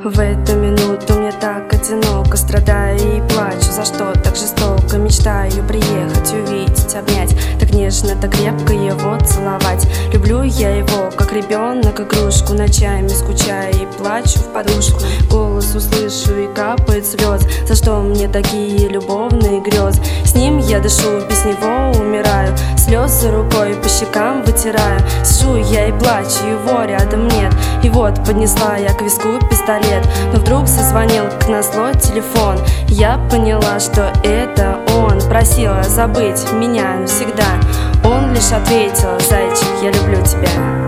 В эту минуту мне так одиноко, страдаю и плачу, за что так жестоко. Мечтаю приехать, увидеть, обнять, так нежно, так крепко его целовать. Люблю я его, как ребенок, игрушку, ночами скучаю и плачу в подушку. Голос услышу и капает слез, за что мне такие любовные грезы. С ним я дышу, без него умираю, слезы рукой по щекам вытираю. Сижу я и плачу, его рядом нет. И вот поднесла я к виску пистолет, но вдруг зазвонил, как назло, телефон. Я поняла, что это он. Просила забыть меня навсегда. Он лишь ответил: зайчик, я люблю тебя.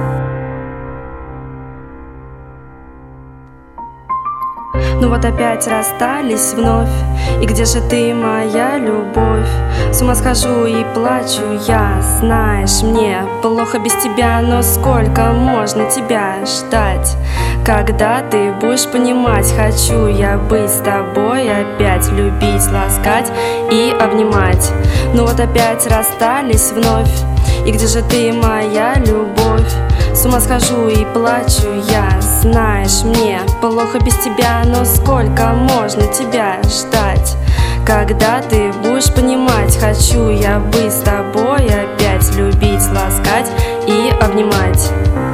Ну вот опять расстались вновь, и где же ты, моя любовь? С ума схожу и плачу я, знаешь, мне плохо без тебя, но сколько можно тебя ждать? Когда ты будешь понимать, хочу я быть с тобой, опять любить, ласкать и обнимать. Ну вот опять расстались вновь, и где же ты, моя любовь? С ума схожу и плачу я, знаешь, мне плохо без тебя, но сколько можно тебя ждать? Когда ты будешь понимать, хочу я быть с тобой, опять любить, ласкать и обнимать.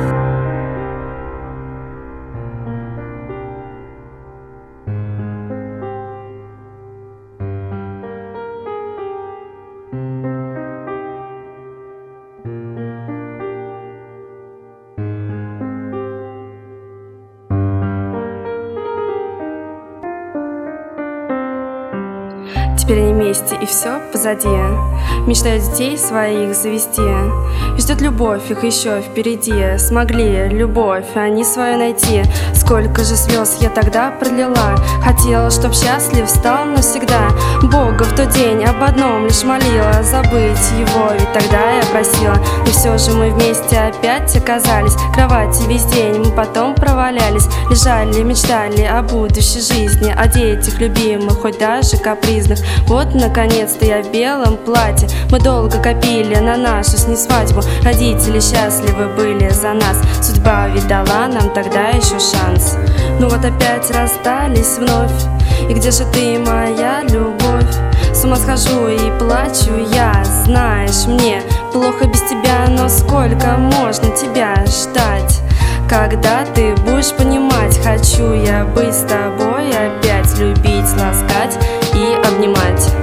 Теперь они вместе, и все позади. Мечтают детей своих завести, и ждет любовь их еще впереди. Смогли любовь они свою найти. Сколько же слез я тогда пролила, хотела, чтоб счастлив стал навсегда. Бога в тот день об одном лишь молила, забыть его, ведь тогда я просила. И все же мы вместе опять оказались, в кровати весь день мы потом провалялись. Лежали, мечтали о будущей жизни, о детях любимых, хоть даже капризных. Вот наконец-то я в белом платье. Мы долго копили на нашу с ней свадьбу, родители счастливы были за нас. Судьба ведь дала нам тогда еще шанс. Ну вот опять расстались вновь, и где же ты, моя любовь? С ума схожу и плачу я, знаешь, мне плохо без тебя, но сколько можно тебя ждать? Когда ты будешь понимать, хочу я быть с тобой, опять любить, ласкать и обнимать.